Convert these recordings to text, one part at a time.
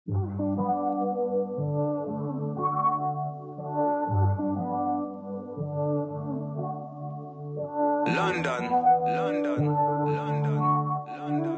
London, London, London, London,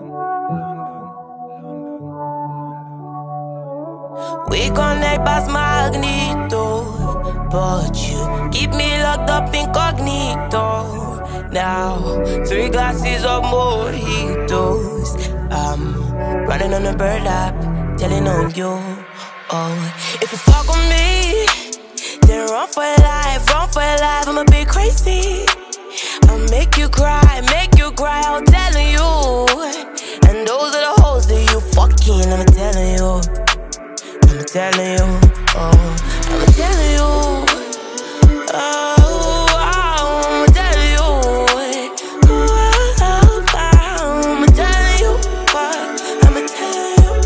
London. We connect as magneto, but you keep me locked up incognito. Now, 3 glasses of mojitos. I'm running on a bird app, telling on you. Oh, if you fuck with me, then run for your life, run for your life. I'm a bit crazy. I'll make you cry, I'm telling you. And those are the hoes that you fucking, I'm telling you. I'm telling you, oh, I'm telling you. Oh, I'm telling you. Oh, I'm telling you. I'm telling you.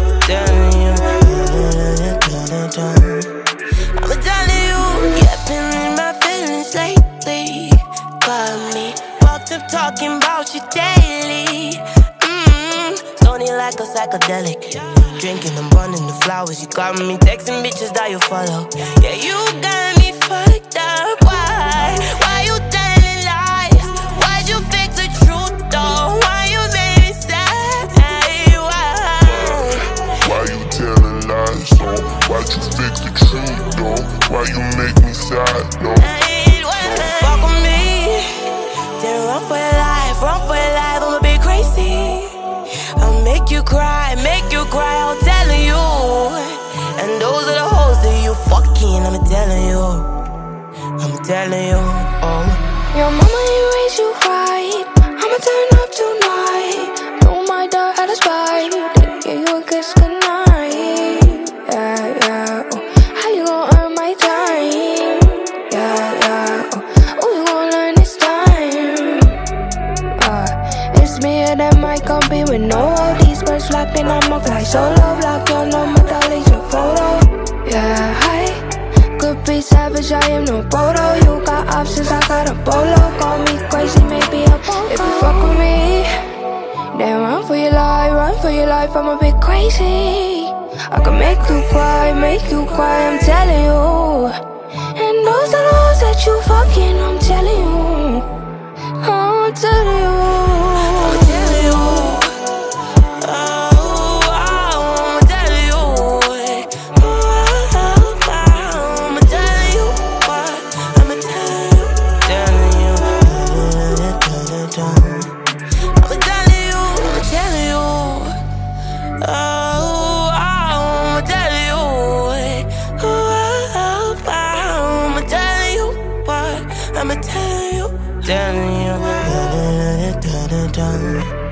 I'm telling you. Yeah, been in my feelings lately. Got me fucked up talking about you daily. Stony like a psychedelic. Drinking and burning the flowers. You got me texting bitches that you follow. Yeah, you got me fucked up. Why you telling lies? Why'd you fix the truth though? Why you made me sad? Why you telling lies though? Why'd you fix the truth though? Why you make me sad though? Fuck with me, then run for your life, I'm a bit crazy. I'll make you cry, I'm telling you. And those are the hoes that you fucking, I'm telling you. Oh, your mama ain't raised you right. I'ma turn up tonight. Don't mind the other spite. Give you a kiss goodnight. Yeah. Oh, how you gon' earn my time? Yeah. Oh, you gon' learn this time. It's me and that might compete with no these birds locked in. I'ma fly solo, block your number, delete your photo. Yeah, hi. Could be savage, I am no photo. You got options, I got a bolo. Call me crazy, maybe I'm if you fuck with me, then run for your life, I'm a bit crazy. I can make you cry, I'm telling you. And those are those that you fucking, I'm telling you. I'm telling you. I'ma tell you.